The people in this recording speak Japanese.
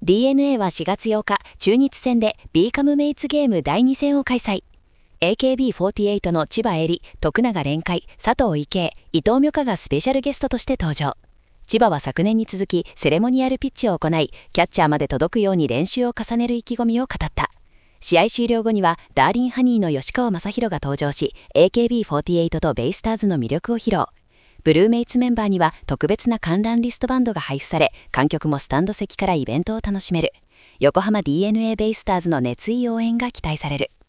DNA は4月8日、中日戦で B カムメイツゲーム第2戦を開催。AKB48 の千葉恵里、徳永蓮海、佐藤池江、伊藤美香がスペシャルゲストとして登場。千葉は昨年に続きセレモニアルピッチを行い、キャッチャーまで届くように練習を重ねる意気込みを語った。試合終了後にはダーリンハニーの吉川正宏が登場し、 AKB48 とベイスターズの魅力を披露。ブルーメイツメンバーには特別な観覧リストバンドが配布され、観客もスタンド席からイベントを楽しめる。横浜 DNA ベイスターズの熱い応援が期待される。